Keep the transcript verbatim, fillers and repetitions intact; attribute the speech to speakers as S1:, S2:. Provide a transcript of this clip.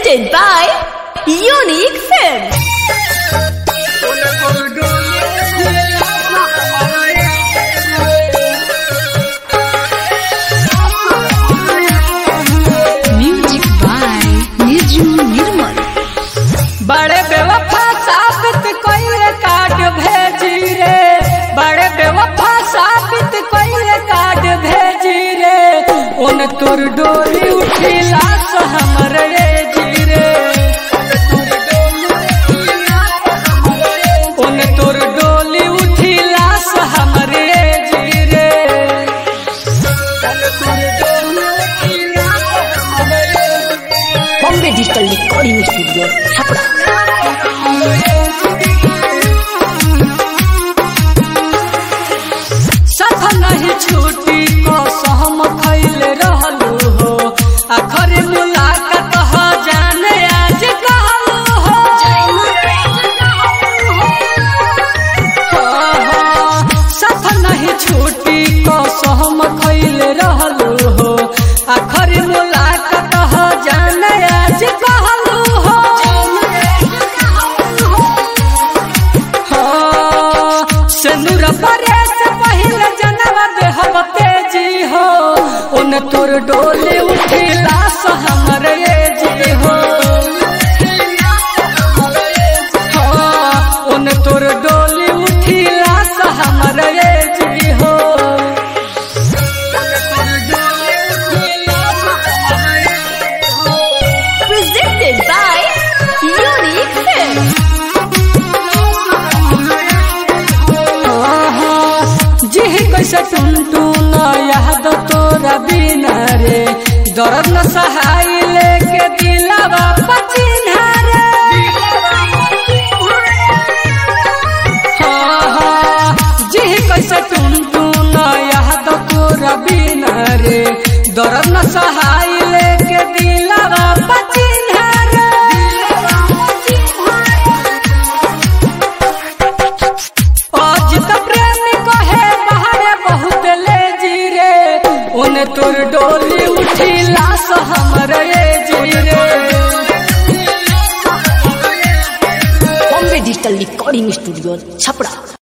S1: Presented by Unique Films. Music by Niju Nirmal.
S2: बड़े बेवफा साबित कोई कार्ड भेजी रे, बड़े बेवफा साबित कोई कार्ड भेजी रे, उन तोर डोली उठी लाश हमरे जी रे, उन तोर डोली उठी लाश हमरे जी रे।
S1: Bombay Digital Recording Studio, Chapra.
S2: साथ नहीं छूटी को सहम खैल रहलू हो, आखिर मुलाकात हो जाने आज कहलू हो। साथ नहीं छूटी को सहम खैल रहलू हो, आखिर मुलाकात हो जाने आज कहलू हो। सिंदूर परे से पहले जनवा देहब तेजी हो, उन तोर डोली उठी लाश हमरे जी हो। हाँ, उन तोर डोली उठी लाश हमरे जी हो।
S1: Presented by Unique Films.
S2: जी कैसे टुनटू न याद तोरा बिना रे, दर्द न सहाय लेके दिलवा पचिन्हा रे। हाँ हाँ, जी कैसे टुनटू न याद तोरा बिना रे, दर्द न सहाय लेके दिलवा पचिन्हा रे। आज त प्रेम कहे बाहर बहुत ले जी रे, उन तोर डोली उठी लाश हमरे जी रे।
S1: Bombay Digital Recording Studio, Chapra.